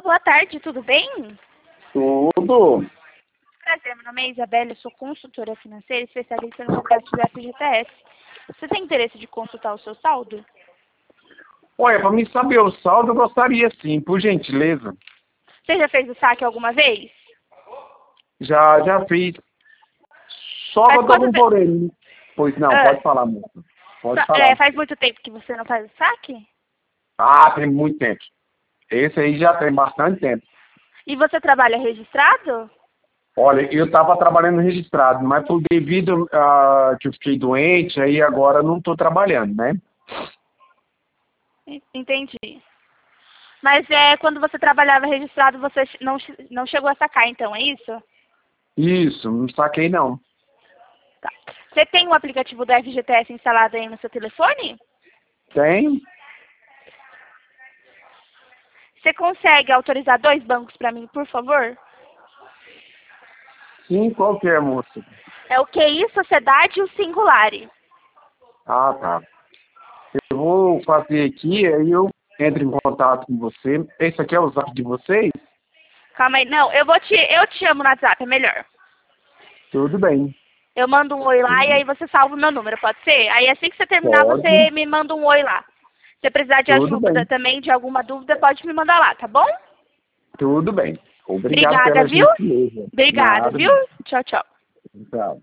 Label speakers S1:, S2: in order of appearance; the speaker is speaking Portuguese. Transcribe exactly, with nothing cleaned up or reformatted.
S1: boa tarde, tudo bem?
S2: Tudo.
S1: Prazer, meu nome é Isabela, eu sou consultora financeira especialista no cadastro do F G T S. Você tem interesse de consultar o seu saldo?
S2: Olha, para mim saber o saldo, eu gostaria sim, por gentileza.
S1: Você já fez o saque alguma vez?
S2: Já, já fiz. Só que
S1: Faz
S2: eu tô com um
S1: quanto te-
S2: porém. Pois não,
S1: Ah,
S2: pode falar, moça. Pode
S1: só-
S2: falar.
S1: é, faz muito tempo que você não faz o saque?
S2: Ah, tem muito tempo. Esse aí já tem bastante tempo.
S1: E você trabalha registrado?
S2: Olha, eu estava trabalhando registrado, mas por devido a que eu fiquei doente, aí agora não estou trabalhando, né?
S1: En- Entendi. Mas é quando você trabalhava registrado, você não, che- não chegou a sacar, então, é isso?
S2: Isso, não saquei não.
S1: Tá. Você tem o aplicativo do F G T S instalado aí no seu telefone?
S2: Tem?
S1: Você consegue autorizar dois bancos para mim, por favor?
S2: Sim, qual que é, moça?
S1: É o Q I Sociedade e o Singulari.
S2: Ah, tá. Eu vou fazer aqui, aí eu entro em contato com você. Esse aqui é o zap de vocês?
S1: Calma aí. Não, eu vou te, eu te chamo no WhatsApp, é melhor.
S2: Tudo bem.
S1: Eu mando um oi lá e aí você salva o meu número, pode ser? Aí assim que você terminar,
S2: Pode.
S1: você me manda um oi lá. Se você precisar de
S2: Tudo
S1: ajuda
S2: bem.
S1: também, de alguma dúvida, pode me mandar lá, tá bom?
S2: Tudo bem. Obrigado
S1: Obrigada,
S2: pela
S1: viu?
S2: gentileza.
S1: Obrigada,
S2: Nada.
S1: viu? Tchau, tchau.
S2: Tchau.